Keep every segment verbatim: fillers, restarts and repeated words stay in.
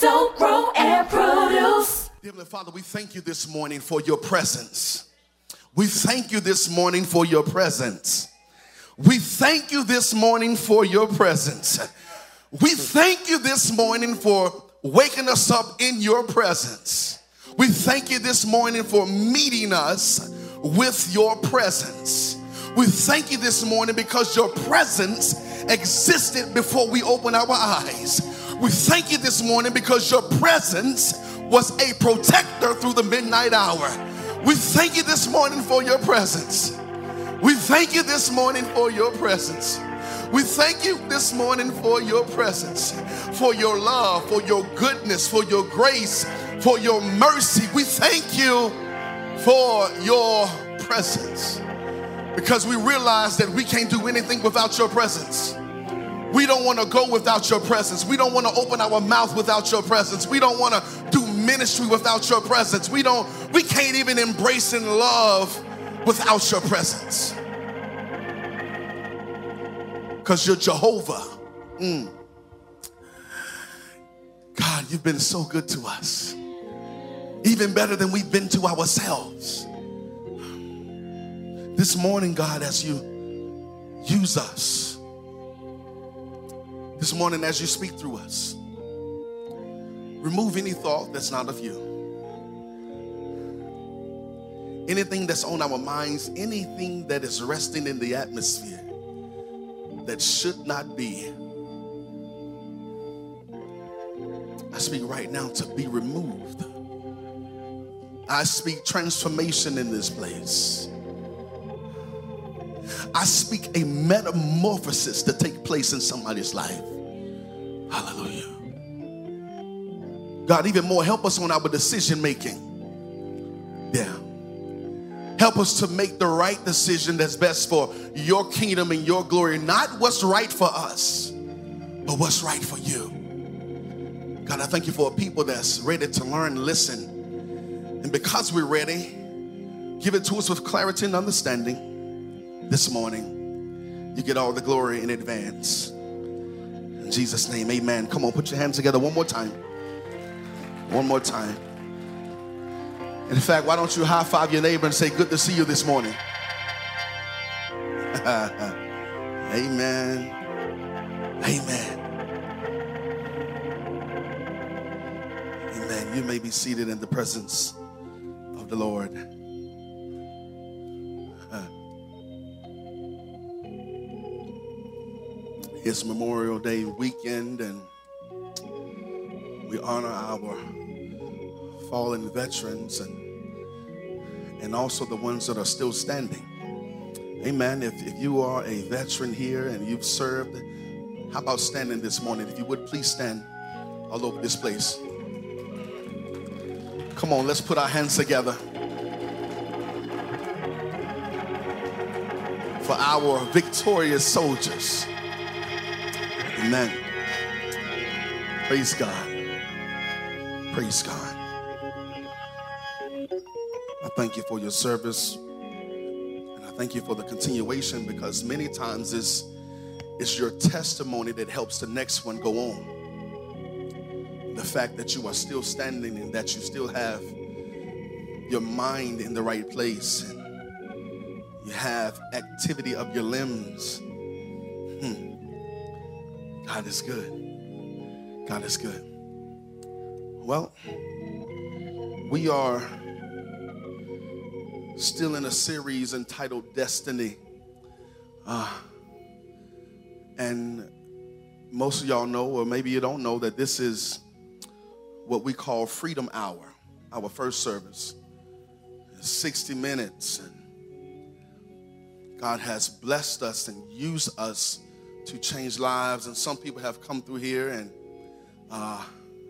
sow, grow, and produce. Heavenly Father, we thank you this morning for your presence. We thank you this morning for your presence. We thank you this morning for your presence. We thank you this morning for waking us up in your presence. We thank you this morning for meeting us with your presence. We thank you this morning because your presence existed before we open our eyes. We thank you this morning because your presence was a protector through the midnight hour. We thank you this morning for your presence. We thank you this morning for your presence. We thank you this morning for your presence, for your love, for your goodness, for your grace, for your mercy. We thank you for your presence because we realize that we can't do anything without your presence. We don't want to go without your presence. We don't want to open our mouth without your presence. We don't want to do ministry without your presence. We don't, we can't even embrace and love without your presence. Because you're Jehovah. Mm. God, you've been so good to us. Even better than we've been to ourselves. This morning, God, as you use us, this morning as you speak through us, remove any thought that's not of you. Anything that's on our minds, anything that is resting in the atmosphere that should not be, I speak right now to be removed. I speak transformation in this place. I speak a metamorphosis to take place in somebody's life. Hallelujah. God, even more, help us on our decision making. Yeah. Help us to make the right decision that's best for your kingdom and your glory. Not what's right for us, but what's right for you. God, I thank you for a people that's ready to learn, listen. And because we're ready, give it to us with clarity and understanding this morning. You get all the glory in advance. In Jesus' name, amen. Come on, put your hands together one more time. One more time. In fact, why don't you high five your neighbor and say, good to see you this morning. Amen. Amen. Amen. You may be seated in the presence of the Lord. It's Memorial Day weekend, and we honor our fallen veterans and and also the ones that are still standing. Amen. If, if you are a veteran here and you've served, how about standing this morning? If you would, please stand all over this place. Come on, let's put our hands together for our victorious soldiers. Amen. Praise God. Praise God. I thank you for your service, and I thank you for the continuation, because many times it's, it's your testimony that helps the next one go on. The fact that you are still standing and that you still have your mind in the right place and you have activity of your limbs. Hmm. God is good. God is good. Well, we are still in a series entitled Destiny. Uh, and most of y'all know, or maybe you don't know, that this is what we call Freedom Hour, our first service. It's sixty minutes. And God has blessed us and used us to change lives. And some people have come through here and uh,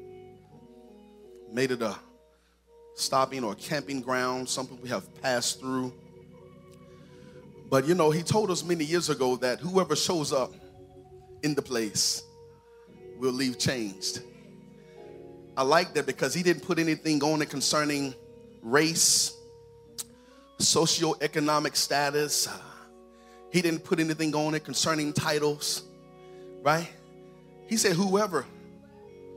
made it a stopping or camping ground. Some people have passed through. But you know, he told us many years ago that whoever shows up in the place will leave changed. I like that because he didn't put anything on it concerning race, socioeconomic status. Uh, he didn't put anything on it concerning titles, right? He said whoever,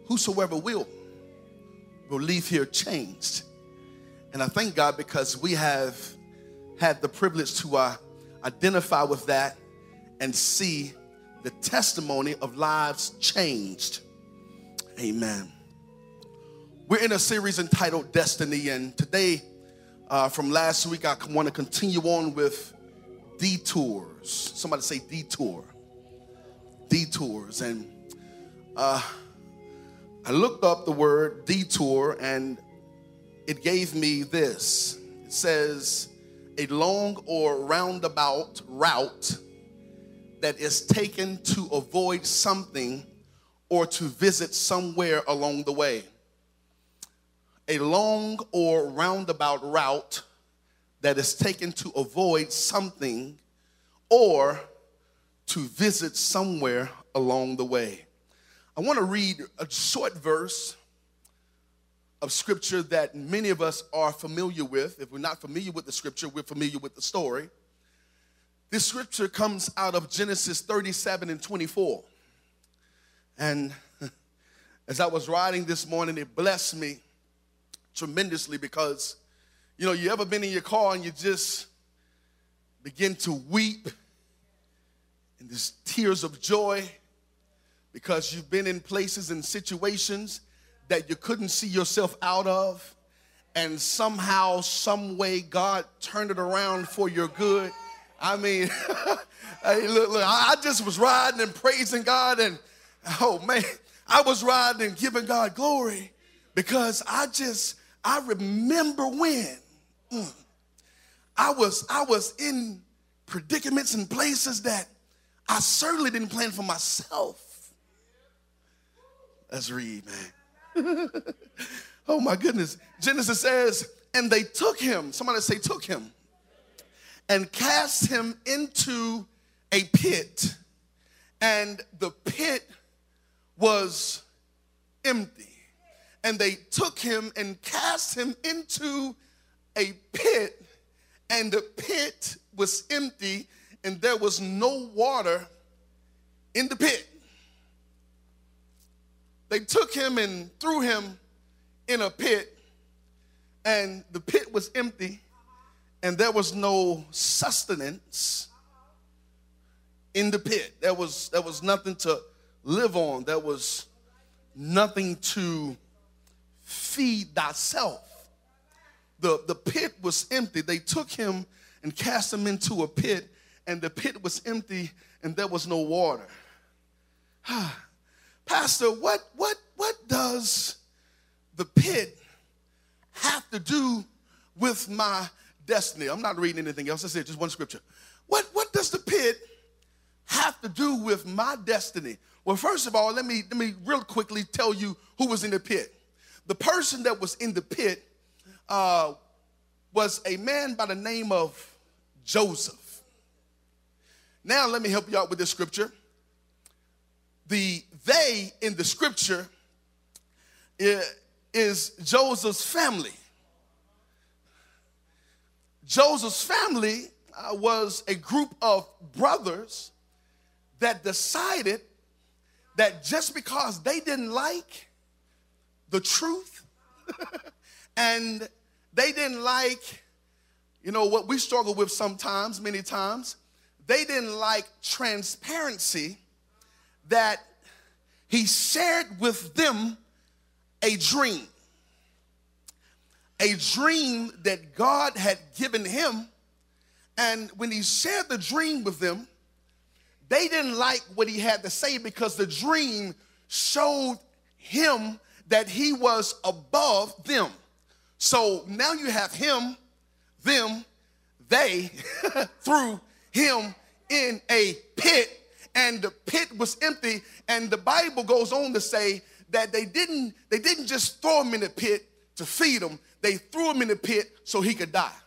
whosoever will, will leave here changed. And I thank God because we have had the privilege to uh, identify with that and see the testimony of lives changed. Amen. We're in a series entitled Destiny, and today, uh, from last week, I want to continue on with detours. Somebody say detour. Detours. And uh, I looked up the word detour, and it gave me this. It says, a long or roundabout route that is taken to avoid something or to visit somewhere along the way. A long or roundabout route that is taken to avoid something or to visit somewhere along the way. I want to read a short verse of scripture that many of us are familiar with. If we're not familiar with the scripture, we're familiar with the story. This scripture comes out of Genesis thirty-seven and twenty-four. And as I was writing this morning, it blessed me tremendously because, you know, you ever been in your car and you just begin to weep and there's tears of joy because you've been in places and situations that you couldn't see yourself out of, and somehow, some way, God turned it around for your good. I mean, hey, look, look, I just was riding and praising God, and oh man, I was riding and giving God glory because I just, I remember when mm, I was, I was in predicaments and places that I certainly didn't plan for myself. Let's read, man. Oh my goodness. Genesis says, and they took him, somebody say took him, and cast him into a pit. And the pit was empty. And they took him and cast him into a pit, and the pit was empty, and there was no water in the pit. They took him and threw him in a pit, and the pit was empty, and there was no sustenance in the pit. There was, there was nothing to live on. There was nothing to feed thyself. The, the pit was empty. They took him and cast him into a pit, and the pit was empty, and there was no water. Pastor, what, what, what does the pit have to do with my destiny? I'm not reading anything else. I said just one scripture. What, what does the pit have to do with my destiny? Well, first of all, let me, let me real quickly tell you who was in the pit. The person that was in the pit uh, was a man by the name of Joseph. Now, let me help you out with this scripture. The they in the scripture is Joseph's family. Joseph's family uh, was a group of brothers that decided that just because they didn't like the truth and they didn't like, you know, what we struggle with sometimes, many times, they didn't like transparency, that he shared with them a dream. A dream that God had given him. And when he shared the dream with them, they didn't like what he had to say because the dream showed him that he was above them. So now you have him, them, they threw him in a pit. And the pit was empty, and the Bible goes on to say that they didn't, they didn't just throw him in the pit to feed him. They threw him in the pit so he could die.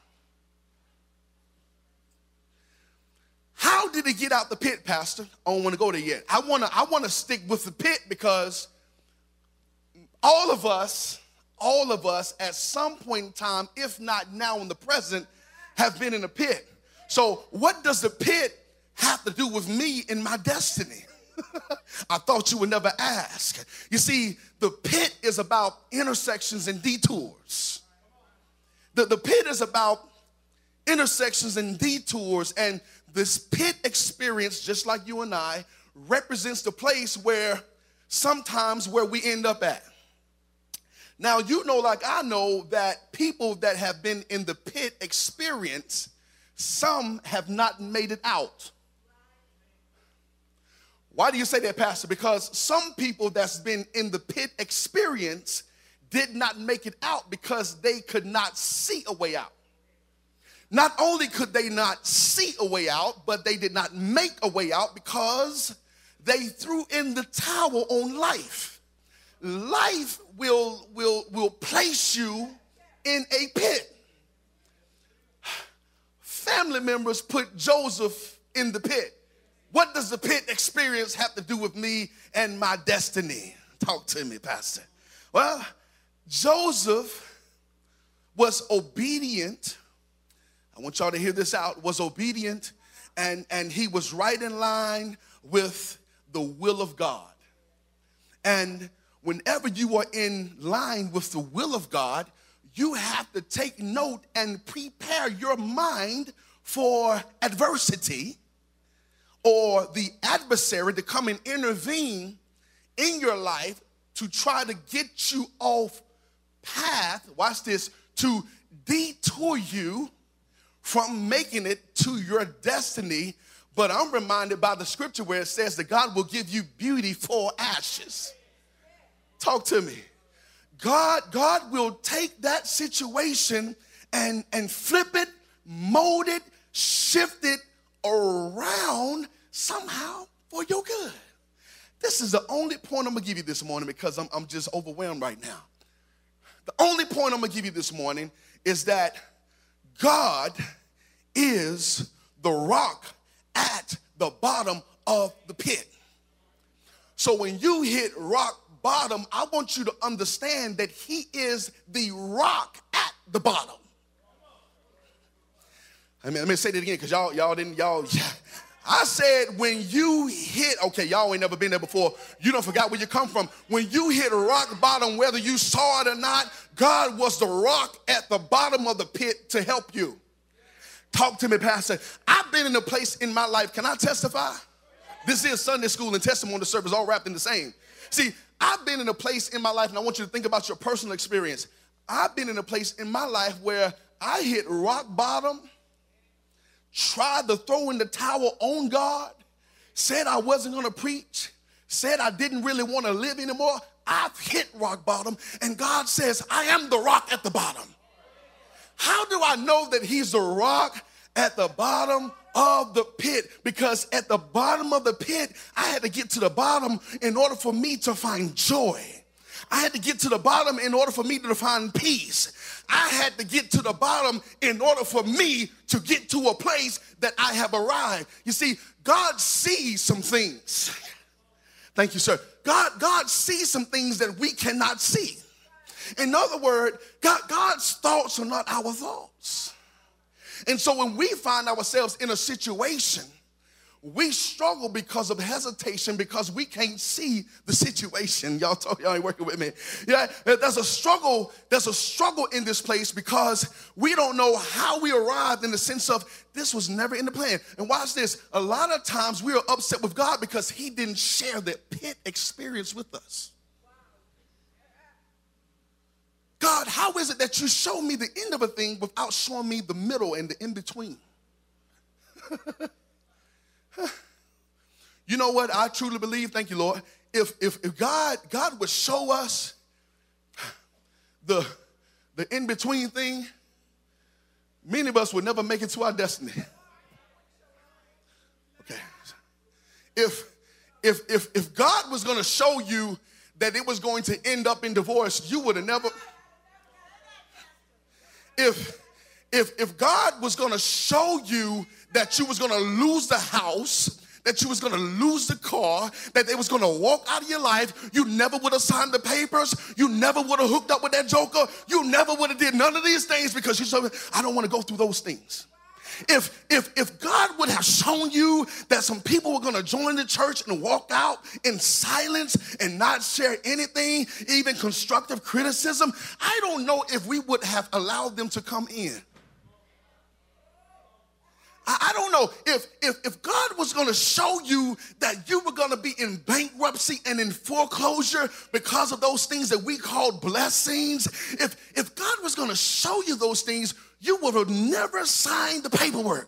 How did he get out the pit, Pastor? I don't want to go there yet. I want to I want to stick with the pit because all of us, all of us at some point in time, if not now in the present, have been in a pit. So what does the pit have to do with me and my destiny? I thought you would never ask. You see, the pit is about intersections and detours. The, the pit is about intersections and detours, and this pit experience, just like you and I, represents the place where sometimes where we end up at. Now, you know, like I know, that people that have been in the pit experience, some have not made it out. Why do you say that, Pastor? Because some people that's been in the pit experience did not make it out because they could not see a way out. Not only could they not see a way out, but they did not make a way out because they threw in the towel on life. Life will, will, will place you in a pit. Family members put Joseph in the pit. What does the pit experience have to do with me and my destiny? Talk to me, Pastor. Well, Joseph was obedient. I want y'all to hear this out. Was obedient, and, and he was right in line with the will of God. And whenever you are in line with the will of God, you have to take note and prepare your mind for adversity or the adversary to come and intervene in your life to try to get you off path, watch this, to detour you from making it to your destiny. But I'm reminded by the scripture where it says that God will give you beauty for ashes. Talk to me. God, God will take that situation and, and flip it, mold it, shift it around somehow for your good. This is the only point I'm going to give you this morning because I'm, I'm just overwhelmed right now. The only point I'm going to give you this morning is that God is the rock at the bottom of the pit. So when you hit rock bottom, I want you to understand that he is the rock at the bottom. I mean, let me say that again because y'all, y'all didn't, y'all, yeah. I said when you hit, okay, y'all ain't never been there before. You don't forgot where you come from. When you hit rock bottom, whether you saw it or not, God was the rock at the bottom of the pit to help you. Talk to me, Pastor. I've been in a place in my life. Can I testify? This is Sunday school and testimony service all wrapped in the same. See, I've been in a place in my life, and I want you to think about your personal experience. I've been in a place in my life where I hit rock bottom, tried to throw in the towel on God, said I wasn't going to preach, said I didn't really want to live anymore. I've hit rock bottom, and God says, I am the rock at the bottom. How do I know that he's the rock at the bottom of the pit? Because at the bottom of the pit, I had to get to the bottom in order for me to find joy. I had to get to the bottom in order for me to find peace. I had to get to the bottom in order for me to get to a place that I have arrived. You see, God sees some things. Thank you, sir. God, God sees some things that we cannot see. In other words, God, God's thoughts are not our thoughts. And so when we find ourselves in a situation, we struggle because of hesitation because we can't see the situation. Y'all talk, y'all ain't working with me. Yeah, there's a struggle, there's a struggle in this place because we don't know how we arrived in the sense of this was never in the plan. And watch this. A lot of times we are upset with God because he didn't share that pit experience with us. God, how is it that you show me the end of a thing without showing me the middle and the in-between? You know what? I truly believe, thank you, Lord, if, if, if God, God would show us the, the in-between thing, many of us would never make it to our destiny. Okay. If, if, if, if God was going to show you that it was going to end up in divorce, you would have never... If, if, if God was going to show you that you was going to lose the house, that you was going to lose the car, that they was going to walk out of your life, you never would have signed the papers, you never would have hooked up with that joker, you never would have did none of these things because you said, I don't want to go through those things. If, if, if God would have shown you that some people were going to join the church and walk out in silence and not share anything, even constructive criticism, I don't know if we would have allowed them to come in. I don't know if, if, if God was going to show you that you were going to be in bankruptcy and in foreclosure because of those things that we call blessings. If, if God was going to show you those things, you would have never signed the paperwork.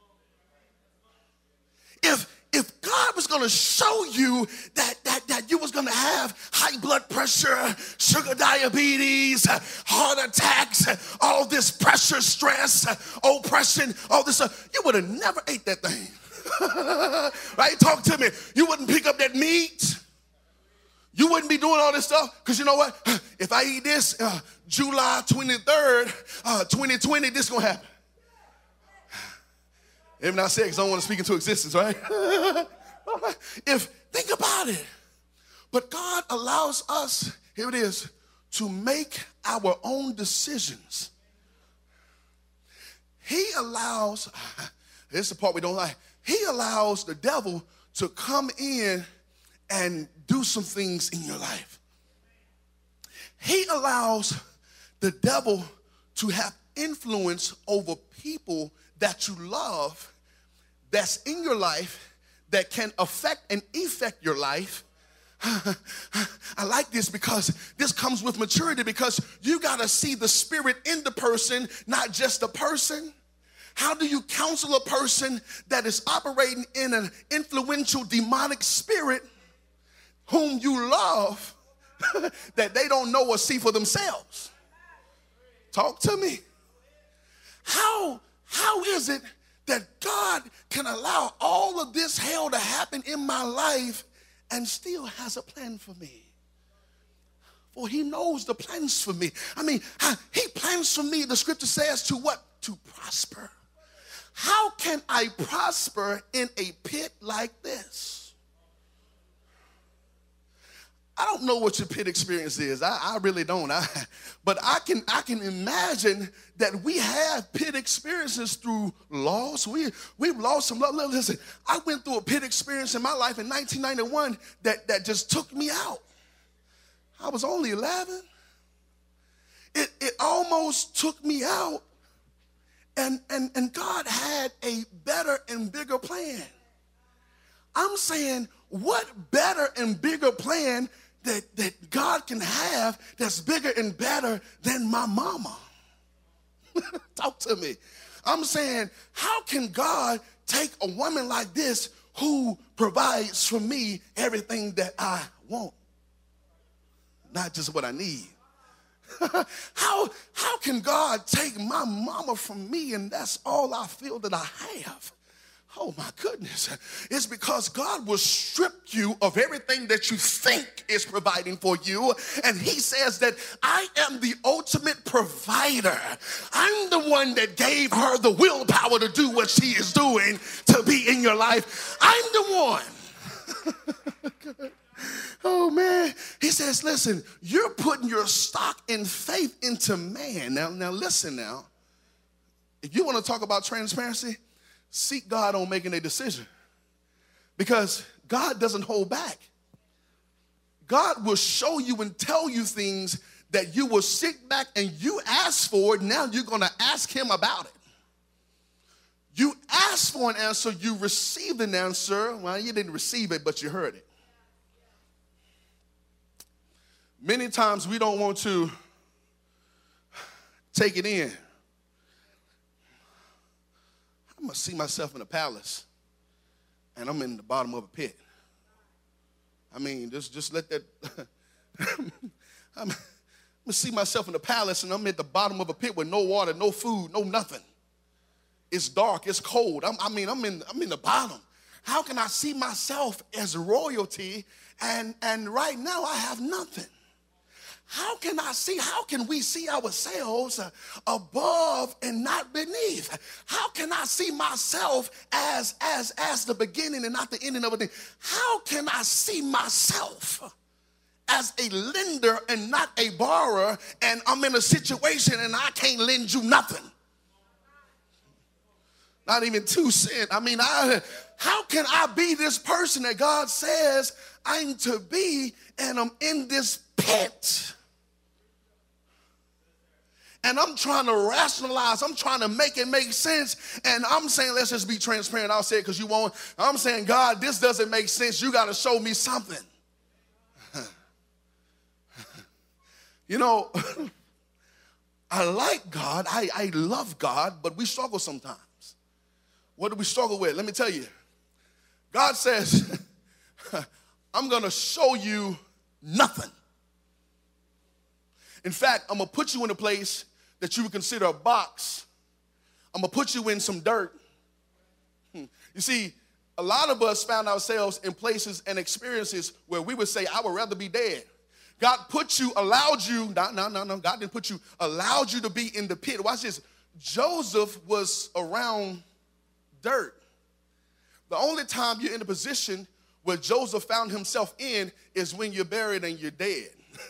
If, if God was going to show you that, that, that you was going to have high blood pressure, sugar diabetes, heart attacks, all this pressure, stress, oppression, all this stuff, you would have never ate that thing. Right? Talk to me. You wouldn't pick up that meat. You wouldn't be doing all this stuff because you know what? If I eat this uh, July twenty-third, uh, twenty twenty, this is going to happen. Even I said because I don't want to speak into existence, right? If, think about it. But God allows us, here it is, to make our own decisions. He allows, this is the part we don't like, he allows the devil to come in and do some things in your life. He allows the devil to have influence over people that you love, that's in your life, that can affect and effect your life. I like this because this comes with maturity, because you got to see the spirit in the person, not just the person. How do you counsel a person that is operating in an influential demonic spirit whom you love that they don't know or see for themselves? Talk to me. How, how is it that God can allow all of this hell to happen in my life and still has a plan for me? For he knows the plans for me. I mean, he plans for me, the scripture says, to what? To prosper. How can I prosper in a pit like this? I don't know what your pit experience is. I, I really don't. I, but I can I can imagine that we have pit experiences through loss. We, we've lost some love. Listen, I went through a pit experience in my life in nineteen ninety-one that, that just took me out. I was only eleven. It, it almost took me out. And, and, and God had a better and bigger plan. I'm saying, what better and bigger plan that, that God can have that's bigger and better than my mama? Talk to me. I'm saying, how can God take a woman like this who provides for me everything that I want? Not just what I need. how, how can God take my mama from me and that's all I feel that I have? Oh my goodness. It's because God will strip you of everything that you think is providing for you. And he says that I am the ultimate provider. I'm the one that gave her the willpower to do what she is doing to be in your life. I'm the one. Oh man. He says, listen, you're putting your stock in faith into man. Now, now listen now. If you want to talk about transparency, seek God on making a decision, because God doesn't hold back. God will show you and tell you things that you will sit back and you ask for. Now you're going to ask him about it. You asked for an answer, you received an answer. Well, you didn't receive it, but you heard it. Many times we don't want to take it in. I'm going to see myself in a palace, and I'm in the bottom of a pit. I mean, just, just let that, I'm going to see myself in a palace, and I'm at the bottom of a pit with no water, no food, no nothing. It's dark, it's cold. I'm, I mean, I'm in, I'm in the bottom. How can I see myself as royalty, and, and right now I have nothing? How can I see, how can we see ourselves uh, above and not beneath? How can I see myself as, as, as the beginning and not the ending of a thing? How can I see myself as a lender and not a borrower, and I'm in a situation and I can't lend you nothing? Not even two cents. I mean, I, how can I be this person that God says I'm to be and I'm in this pit? And I'm trying to rationalize. I'm trying to make it make sense. And I'm saying, let's just be transparent. I'll say it because you won't. I'm saying, God, this doesn't make sense. You got to show me something. You know, I like God. I, I love God, but we struggle sometimes. What do we struggle with? Let me tell you. God says, I'm going to show you nothing. In fact, I'm going to put you in a place that you would consider a box. I'm going to put you in some dirt. You see, a lot of us found ourselves in places and experiences where we would say, I would rather be dead. God put you, allowed you, no, no, no, no, God didn't put you, allowed you to be in the pit. Watch this. Joseph was around dirt. The only time you're in a position where Joseph found himself in is when you're buried and you're dead.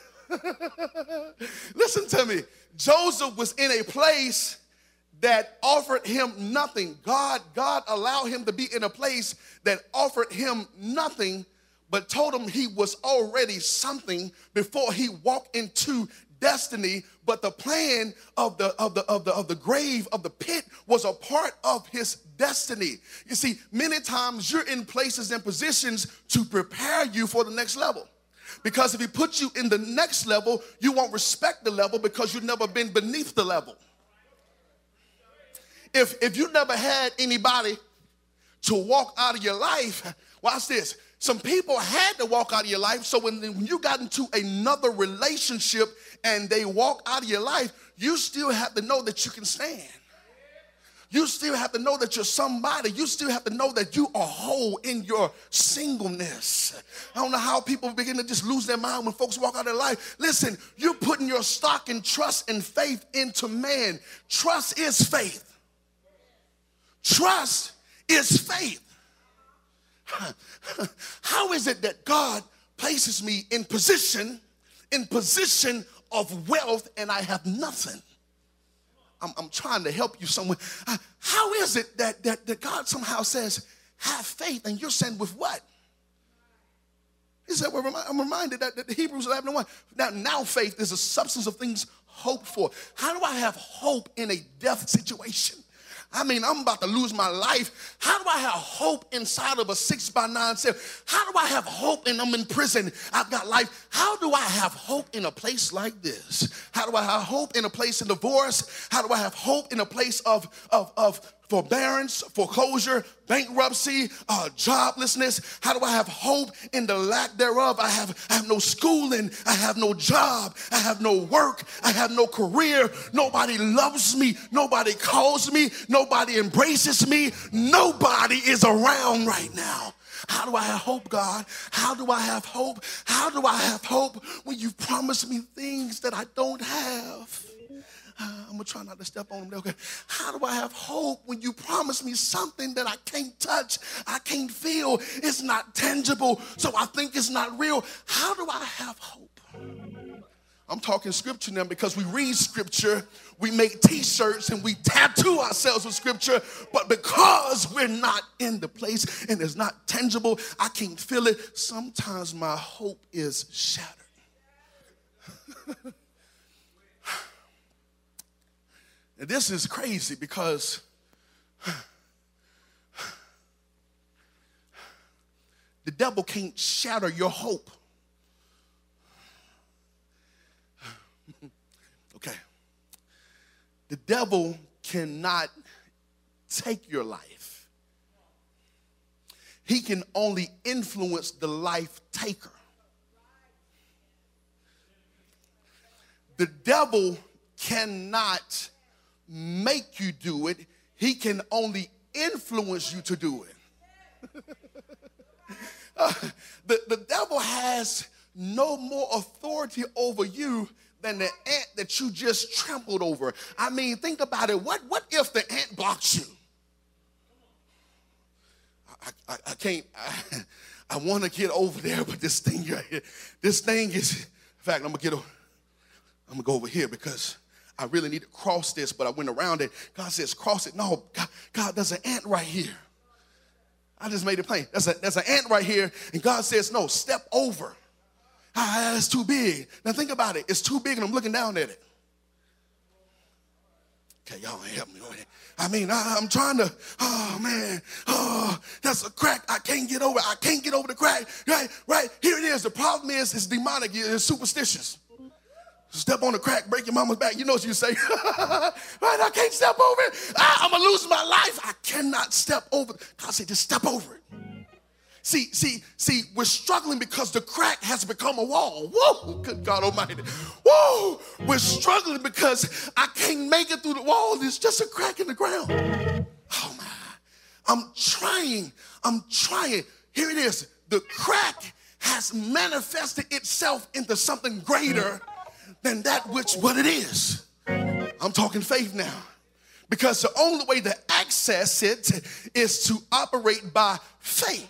Listen to me. Joseph was in a place that offered him nothing. God, God allowed him to be in a place that offered him nothing, but told him he was already something before he walked into destiny. But the plan of the of the of the of the grave, of the pit, was a part of his destiny. You see, many times you're in places and positions to prepare you for the next level. Because if he puts you in the next level, you won't respect the level because you've never been beneath the level. If, if you never had anybody to walk out of your life, watch this. Some people had to walk out of your life, so when, when you got into another relationship and they walk out of your life, you still have to know that you can stand. You still have to know that you're somebody. You still have to know that you are whole in your singleness. I don't know how people begin to just lose their mind when folks walk out of their life. Listen, you're putting your stock and trust and faith into man. Trust is faith. Trust is faith. How is it that God places me in position, in position of wealth, and I have nothing? I'm, I'm trying to help you somewhere. Uh, how is it that, that, that God somehow says, have faith, and you're saying with what? He said, well, I'm reminded that, that Hebrews eleven and one, now, now faith is a substance of things hoped for. How do I have hope in a death situation? I mean, I'm about to lose my life. How do I have hope inside of a six by nine cell? How do I have hope and I'm in prison? I've got life. How do I have hope in a place like this? How do I have hope in a place of divorce? How do I have hope in a place of, of, of forbearance, foreclosure, bankruptcy, uh, joblessness? How do I have hope in the lack thereof? I have, I have no schooling. I have no job. I have no work. I have no career. Nobody loves me. Nobody calls me. Nobody embraces me. Nobody is around right now. How do I have hope, God? How do I have hope? How do I have hope when you've promised me things that I don't have? Uh, I'm going to try not to step on them. Okay. How do I have hope when you promise me something that I can't touch, I can't feel, it's not tangible, so I think it's not real? How do I have hope? I'm talking scripture now because we read scripture, we make t-shirts, and we tattoo ourselves with scripture, but because we're not in the place and it's not tangible, I can't feel it, sometimes my hope is shattered. And this is crazy because the devil can't shatter your hope. Okay. The devil cannot take your life. He can only influence the life taker. The devil cannot make you do it. He can only influence you to do it. uh, the, the devil has no more authority over you than the ant that you just trampled over. I mean, think about it. What, what if the ant blocks you? I, I, I can't, I, I want to get over there, but this thing right here, this thing is, in fact, I'm going to get over, I'm going to go over here because I really need to cross this, but I went around it. God says, cross it. No, God, God, there's an ant right here. I just made it plain. There's, a, there's an ant right here, and God says, no, step over. Ah, that's too big. Now think about it. It's too big, and I'm looking down at it. Okay, y'all ain't help me. I mean, I, I'm trying to, oh, man, oh, that's a crack. I can't get over. I can't get over the crack. Right, right. Here it is. The problem is it's demonic. It's superstitious. Step on the crack, break your mama's back. You know what you say. Right, I can't step over it. Ah, I'm going to lose my life. I cannot step over it. God said, just step over it. See, see, see, we're struggling because the crack has become a wall. Whoa, good God Almighty. Whoa, we're struggling because I can't make it through the wall. There's just a crack in the ground. Oh, my. I'm trying. I'm trying. Here it is. The crack has manifested itself into something greater than that which what it is. I'm talking faith now. Because the only way to access it is to operate by faith.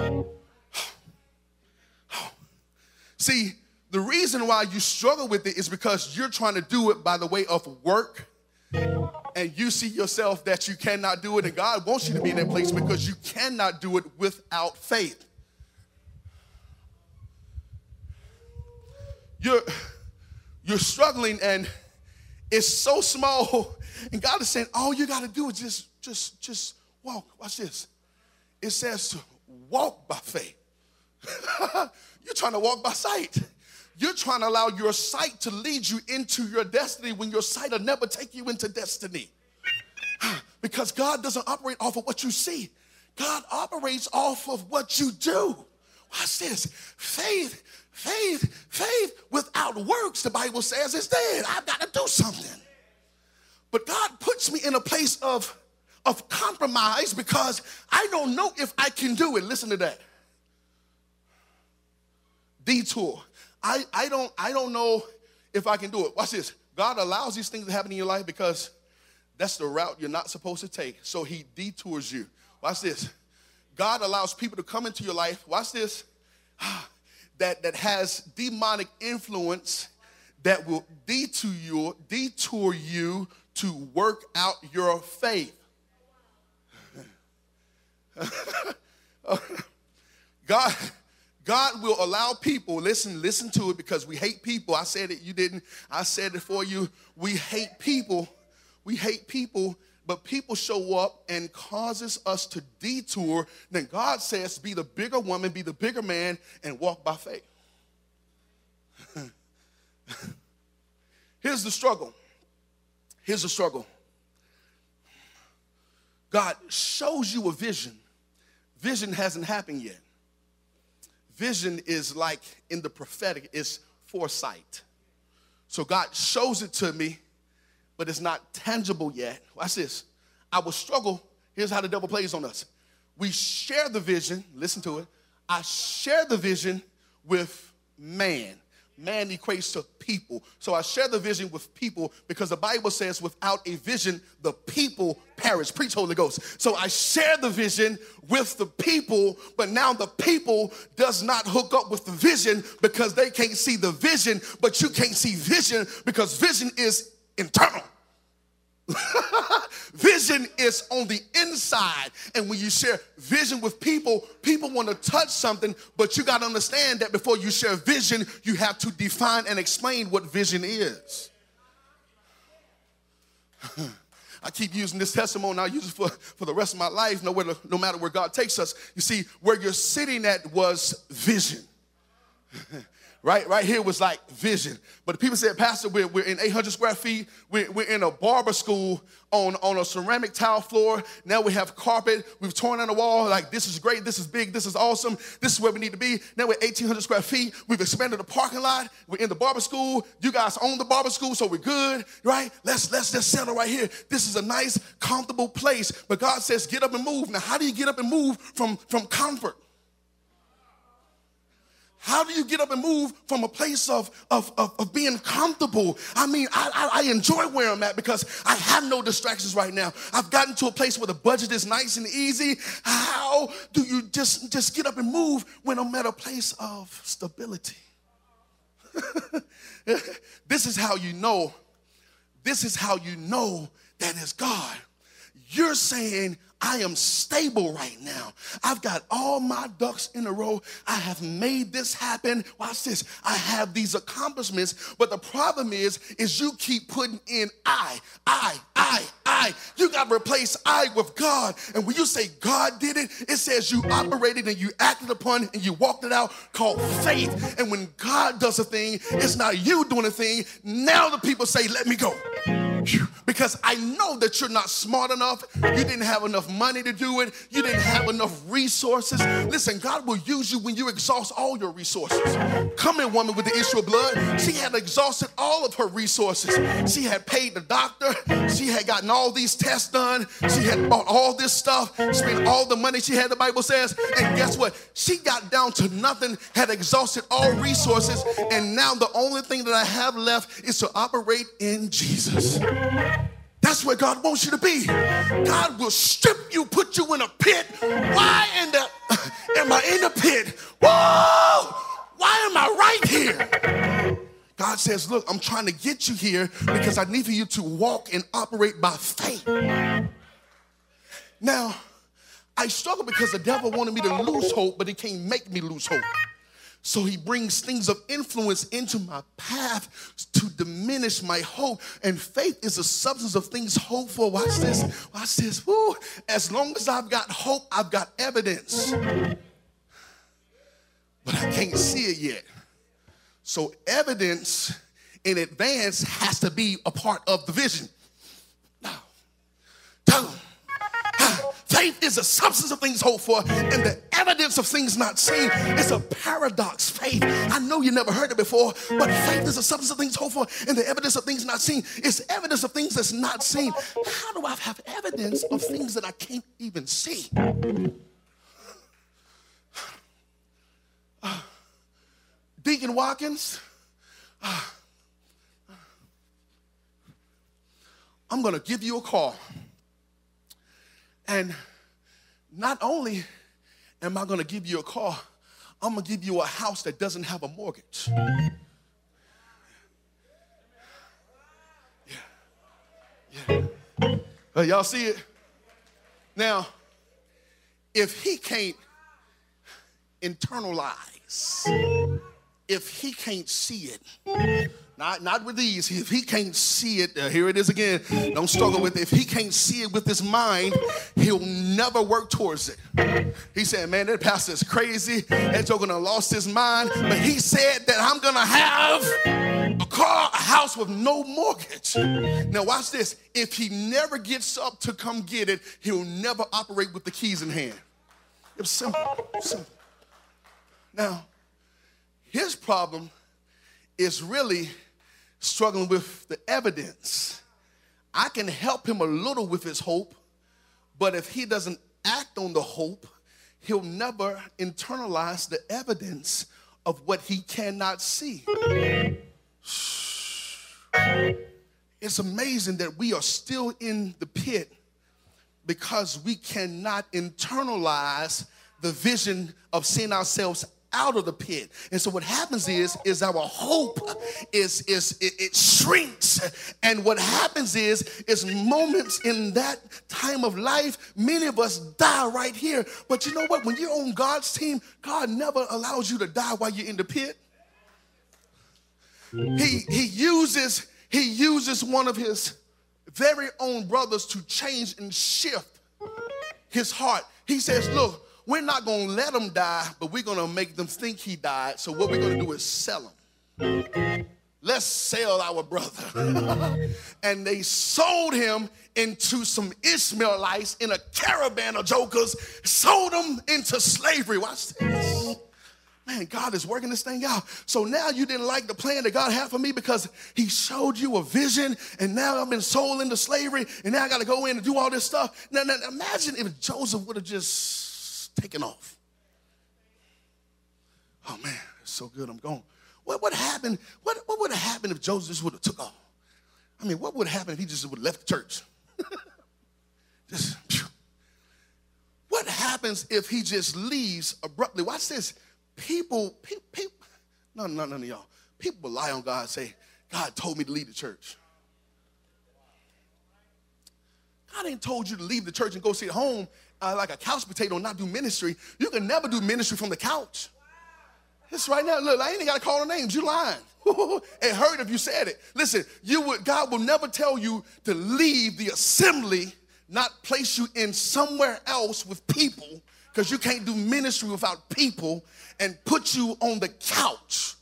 See, the reason why you struggle with it is because you're trying to do it by the way of work, and you see yourself that you cannot do it, and God wants you to be in that place because you cannot do it without faith. You're, you're struggling, and it's so small, and God is saying, all you got to do is just, just, just walk. Watch this. It says to walk by faith. You're trying to walk by sight. You're trying to allow your sight to lead you into your destiny when your sight will never take you into destiny. Because God doesn't operate off of what you see. God operates off of what you do. Watch this. Faith, faith, faith without works, the Bible says, is dead. I've got to do something. But God puts me in a place of, of compromise because I don't know if I can do it. Listen to that. Detour. I, I don't I don't know if I can do it. Watch this. God allows these things to happen in your life because that's the route you're not supposed to take. So he detours you. Watch this. God allows people to come into your life. Watch this. That, that has demonic influence that will detour you, detour you to work out your faith. God God will allow people, listen, listen to it because we hate people. I said it, you didn't. I said it for you. We hate people. We hate people, but people show up and causes us to detour. Then God says, be the bigger woman, be the bigger man, and walk by faith. Here's the struggle. Here's the struggle. God shows you a vision. Vision hasn't happened yet. Vision is like in the prophetic, it's foresight. So God shows it to me, but it's not tangible yet. Watch this. I will struggle. Here's how the devil plays on us. We share the vision. Listen to it. I share the vision with man. Man equates to people. So I share the vision with people because the Bible says without a vision, the people perish. Preach, Holy Ghost. So I share the vision with the people, but now the people does not hook up with the vision because they can't see the vision, but you can't see vision because vision is internal. Vision is on the inside, and when you share vision with people, people want to touch something, but you got to understand that before you share vision, you have to define and explain what vision is. I keep using this testimony. I'll use it for, for the rest of my life, no, where, no matter where God takes us. You see, where you're sitting at was vision. Right, right here was like vision. But the people said, Pastor, we're, we're in eight hundred square feet. We're, we're in a barber school on, on a ceramic tile floor. Now we have carpet. We've torn down the wall. Like, this is great. This is big. This is awesome. This is where we need to be. Now we're eighteen hundred square feet. We've expanded the parking lot. We're in the barber school. You guys own the barber school, so we're good, right? Let's, let's just settle right here. This is a nice, comfortable place. But God says, get up and move. Now, how do you get up and move from, from comfort? How do you get up and move from a place of, of, of, of being comfortable? I mean, I, I, I enjoy where I'm at because I have no distractions right now. I've gotten to a place where the budget is nice and easy. How do you just, just get up and move when I'm at a place of stability? This is how you know this is how you know that it's God. You're saying, I am stable right now. I've got all my ducks in a row. I have made this happen. Watch this. I have these accomplishments. But the problem is, is you keep putting in I, I, I, I. You got to replace I with God. And when you say God did it, it says you operated and you acted upon and you walked it out, called faith. And when God does a thing, it's not you doing a thing. Now the people say, let me go. Because I know that you're not smart enough. You didn't have enough money to do it. You didn't have enough resources. Listen, God will use you when you exhaust all your resources. Come in, woman with the issue of blood. She had exhausted all of her resources. She had paid the doctor. She had gotten all these tests done. She had bought all this stuff, spent all the money she had, the Bible says. And guess what? She got down to nothing, had exhausted all resources. And now the only thing that I have left is to operate in Jesus. That's where God wants you to be. God will strip you, put you in a pit. Why in the, am I in the pit? Whoa! Why am I right here? God says, look, I'm trying to get you here because I need for you to walk and operate by faith. Now, I struggle because the devil wanted me to lose hope, but he can't make me lose hope. So he brings things of influence into my path to diminish my hope. And faith is a substance of things hoped for. Watch this. Watch this. Woo. As long as I've got hope, I've got evidence. But I can't see it yet. So evidence in advance has to be a part of the vision. Now, tell them. Faith is a substance of things hoped for and the evidence of things not seen. It's a paradox, faith. I know you never heard it before, but faith is a substance of things hoped for and the evidence of things not seen. It's evidence of things that's not seen. How do I have evidence of things that I can't even see? Uh, Deacon Watkins, uh, I'm going to give you a call. And not only am I going to give you a car, I'm going to give you a house that doesn't have a mortgage. Yeah. Yeah. Uh, y'all see it? Now, if he can't internalize, if he can't see it, Not, not with these. If he can't see it, uh, here it is again. Don't struggle with it. If he can't see it with his mind, he'll never work towards it. He said, man, that pastor's crazy. That joker done lost his mind. But he said that I'm going to have a car, a house with no mortgage. Now watch this. If he never gets up to come get it, he'll never operate with the keys in hand. It was simple. Simple. Now, his problem is really struggling with the evidence. I can help him a little with his hope, but if he doesn't act on the hope, he'll never internalize the evidence of what he cannot see. It's amazing that we are still in the pit because we cannot internalize the vision of seeing ourselves out of the pit. And so what happens is, is our hope is, is it, it shrinks. And what happens is, is moments in that time of life, many of us die right here. But you know what? When you're on God's team, God never allows you to die while you're in the pit. He, he uses, he uses one of his very own brothers to change and shift his heart. He says, look, we're not going to let him die, but we're going to make them think he died. So what we're going to do is sell him. Let's sell our brother. And they sold him into some Ishmaelites in a caravan of jokers, sold him into slavery. Watch this. Man, God is working this thing out. So now you didn't like the plan that God had for me because he showed you a vision, and now I've been sold into slavery, and now I got to go in and do all this stuff. Now, now imagine if Joseph would have just taken off. Oh man, it's so good, I'm gone. What would happen? What, what would have happened if Joseph just would have took off? I mean, what would have happened if he just would have left the church? just, phew. What happens if he just leaves abruptly? Watch this. People, people, people no, no, none of y'all. People rely on God and say, God told me to leave the church. God ain't told you to leave the church and go sit home uh, like a couch potato and not do ministry. You can never do ministry from the couch. It's right now. Look, I ain't even got to call the names. You lying. It hurt if you said it. Listen, you would, God will never tell you to leave the assembly, not place you in somewhere else with people, because you can't do ministry without people, and put you on the couch.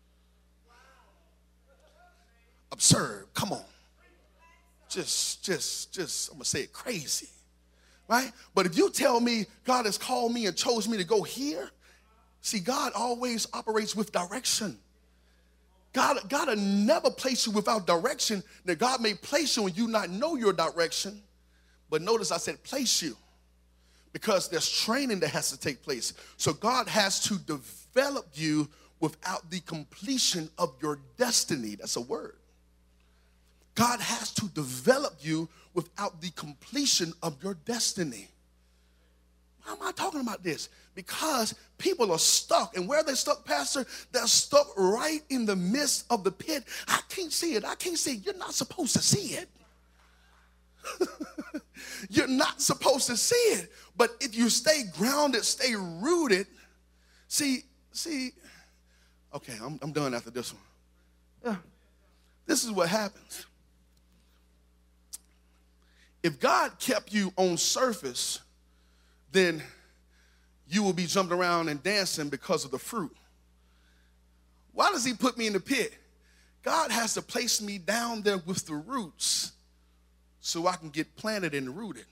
Absurd. Come on. Just, just, just, I'm going to say it crazy. Right? But if you tell me God has called me and chose me to go here, see, God always operates with direction. God, God will never place you without direction. That God may place you and you not know your direction. But notice I said place you, because there's training that has to take place. So God has to develop you without the completion of your destiny. That's a word. God has to develop you without the completion of your destiny. Why am I talking about this? Because people are stuck. And where they're stuck, Pastor, they're stuck right in the midst of the pit. I can't see it. I can't see it. You're not supposed to see it. You're not supposed to see it. But if you stay grounded, stay rooted, see, see, okay, I'm, I'm done after this one. Yeah. This is what happens. If God kept you on surface, then you will be jumping around and dancing because of the fruit. Why does he put me in the pit? God has to place me down there with the roots so I can get planted and rooted.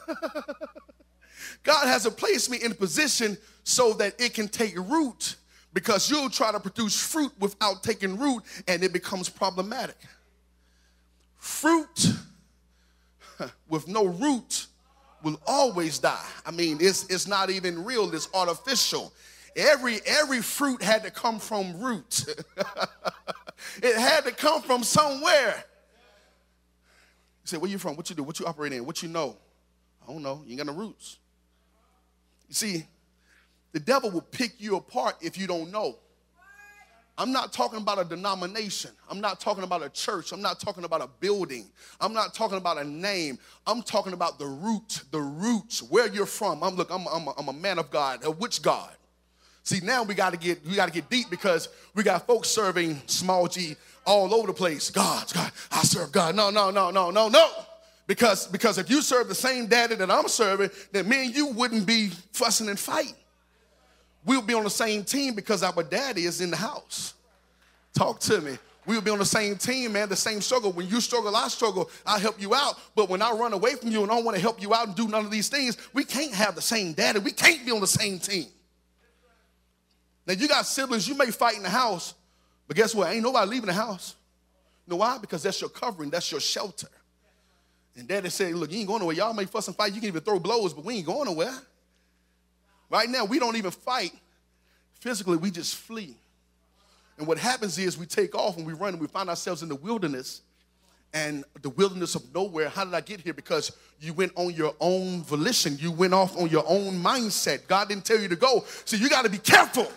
God has to place me in a position so that it can take root, because you'll try to produce fruit without taking root, and it becomes problematic. Fruit with no root will always die. I mean, it's it's not even real, it's artificial. Every every fruit had to come from root. It had to come from somewhere. You say, where you from? What you do? What you operate in? What you know? I don't know. You ain't got no roots. You see, the devil will pick you apart if you don't know. I'm not talking about a denomination. I'm not talking about a church. I'm not talking about a building. I'm not talking about a name. I'm talking about the root, the roots, where you're from. I'm look, I'm, I'm, a, I'm a man of God. Uh, which God? See, now we got to get we got to get deep, because we got folks serving small g all over the place. God, God, I serve God. No, no, no, no, no, no. Because because if you serve the same daddy that I'm serving, then me and you wouldn't be fussing and fighting. We'll be on the same team because our daddy is in the house. Talk to me. We'll be on the same team, man, the same struggle. When you struggle, I struggle, I help you out. But when I run away from you and I don't want to help you out and do none of these things, we can't have the same daddy. We can't be on the same team. Now, you got siblings, you may fight in the house, but guess what? Ain't nobody leaving the house. You know why? Because that's your covering, that's your shelter. And daddy said, look, you ain't going nowhere. Y'all may fuss and fight. You can even throw blows, but we ain't going nowhere. Right now, we don't even fight physically. We just flee. And what happens is we take off and we run and we find ourselves in the wilderness, and the wilderness of nowhere. How did I get here? Because you went on your own volition. You went off on your own mindset. God didn't tell you to go. So you got to be careful.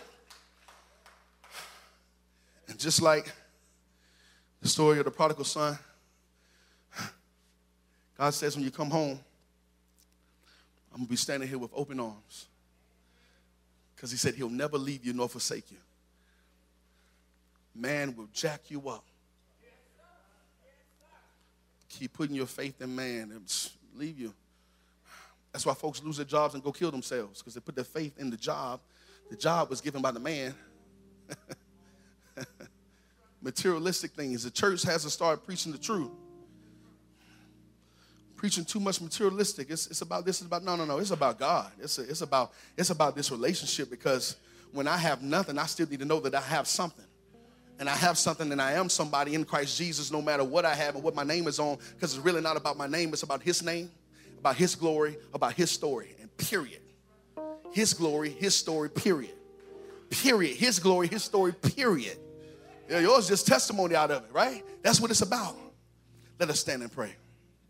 And just like the story of the prodigal son, God says when you come home, I'm going to be standing here with open arms. Because he said he'll never leave you nor forsake you. Man will jack you up. Keep putting your faith in man and leave you. That's why folks lose their jobs and go kill themselves, because they put their faith in the job. The job was given by the man. Materialistic things. The church has to start preaching the truth. Preaching too much materialistic. It's, it's about this. It's about no, no, no. It's about God. It's a, it's about it's about this relationship. Because when I have nothing, I still need to know that I have something, and I have something, and I am somebody in Christ Jesus. No matter what I have and what my name is on, because it's really not about my name. It's about His name, about His glory, about His story, and period. His glory, His story, period. Period. His glory, His story, period. You know, yours is just testimony out of it, right? That's what it's about. Let us stand and pray.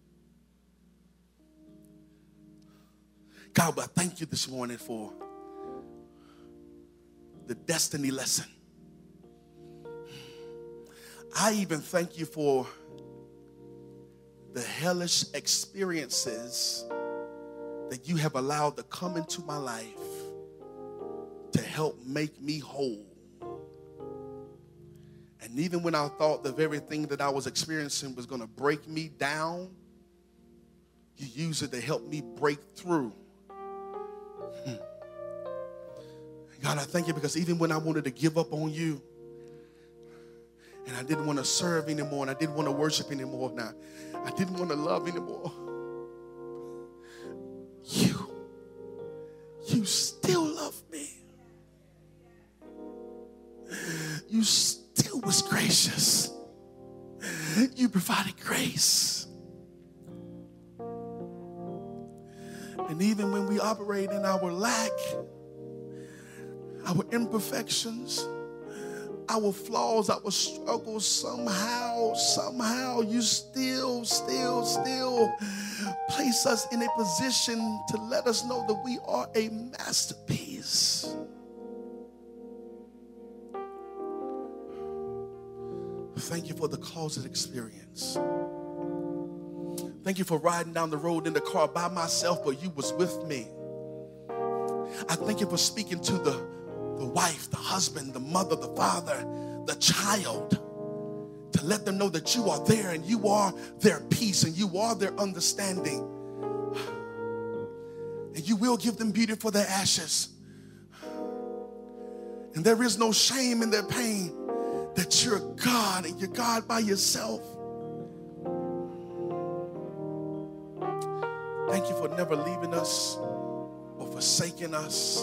God, I thank you this morning for the destiny lesson. I even thank you for the hellish experiences that you have allowed to come into my life to help make me whole. And even when I thought the very thing that I was experiencing was going to break me down, you use it to help me break through. Hmm. God, I thank you because even when I wanted to give up on you and I didn't want to serve anymore and I didn't want to worship anymore, now I didn't want to love anymore, you, you still love me. You still was gracious. You provided grace. And even when we operate in our lack, our imperfections, our flaws, our struggles, somehow, somehow you still, still, still place us in a position to let us know that we are a masterpiece. Thank you for the closet experience. Thank you for riding down the road in the car by myself, but you was with me. I thank you for speaking to the, the wife, the husband, the mother, the father, the child, to let them know that you are there and you are their peace and you are their understanding. And you will give them beauty for their ashes. And there is no shame in their pain, that you're God and you're God by yourself. Thank you for never leaving us or forsaking us.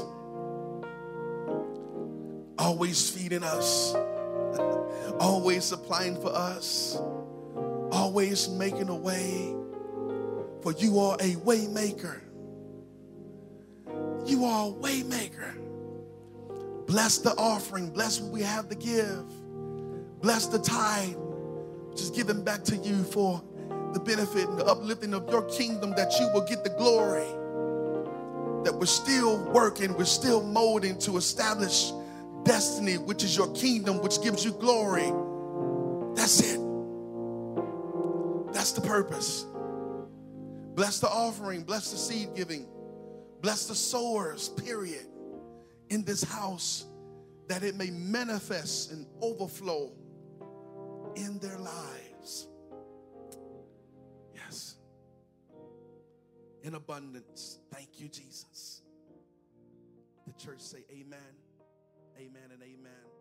Always feeding us. Always supplying for us. Always making a way. For you are a way maker. You are a way maker. Bless the offering. Bless what we have to give. Bless the tithe, which is given back to you for the benefit and the uplifting of your kingdom, that you will get the glory. That we're still working, we're still molding to establish destiny, which is your kingdom, which gives you glory. That's it. That's the purpose. Bless the offering, bless the seed giving, bless the sowers, period, in this house, that it may manifest and overflow in their lives. Yes. In abundance. Thank you, Jesus. The church say amen, amen, and amen.